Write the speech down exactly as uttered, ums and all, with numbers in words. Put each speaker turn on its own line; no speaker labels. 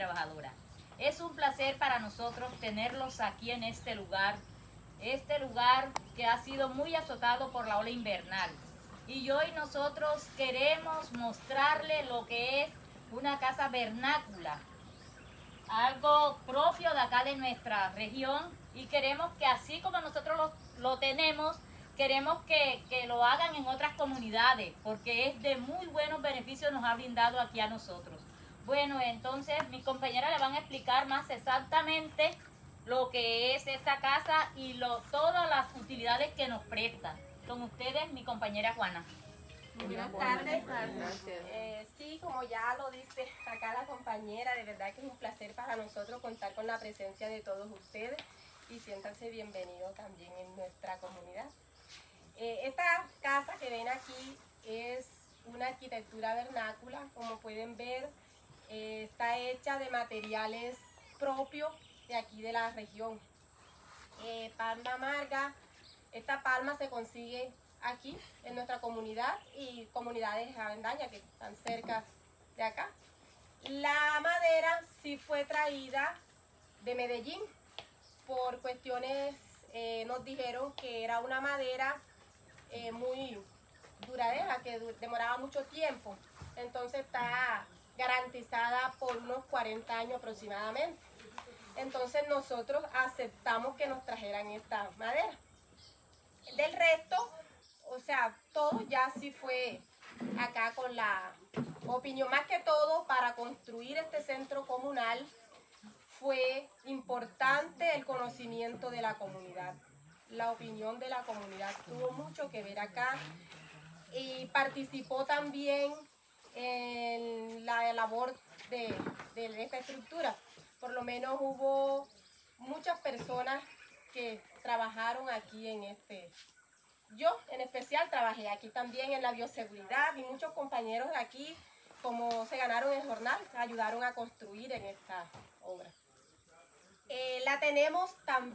trabajadora. Es un placer para nosotros tenerlos aquí en este lugar, este lugar que ha sido muy azotado por la ola invernal. Y hoy nosotros queremos mostrarle lo que es una casa vernácula, algo propio de acá de nuestra región, y queremos que así como nosotros lo, lo tenemos, queremos que, que lo hagan en otras comunidades, porque es de muy buenos beneficios nos ha brindado aquí a nosotros. Bueno, entonces mis compañeras le van a explicar más exactamente lo que es esta casa y lo, todas las utilidades que nos presta. Con ustedes, mi compañera Juana.
Buenas tardes. Eh, sí, como ya lo dice acá la compañera, de verdad que es un placer para nosotros contar con la presencia de todos ustedes y siéntanse bienvenidos también en nuestra comunidad. Eh, esta casa que ven aquí es una arquitectura vernácula, como pueden ver, eh, está hecha de materiales propios de aquí de la región. Eh, palma amarga, esta palma se consigue aquí en nuestra comunidad y comunidades avendañas que están cerca de acá. La madera sí fue traída de Medellín por cuestiones, eh, nos dijeron que era una madera eh, muy duradera, que du demoraba mucho tiempo, entonces está garantizada por unos cuarenta años aproximadamente. Entonces nosotros aceptamos que nos trajeran esta madera. Del resto, o sea, todo ya sí fue acá con la opinión. Más que todo, para construir este centro comunal fue importante el conocimiento de la comunidad. La opinión de la comunidad tuvo mucho que ver acá y participó también en la labor de, de esta estructura. Por lo menos hubo muchas personas que trabajaron aquí en este. Yo en especial trabajé aquí también en la bioseguridad y muchos compañeros de aquí, como se ganaron el jornal, ayudaron a construir en esta obra. Eh, la tenemos también.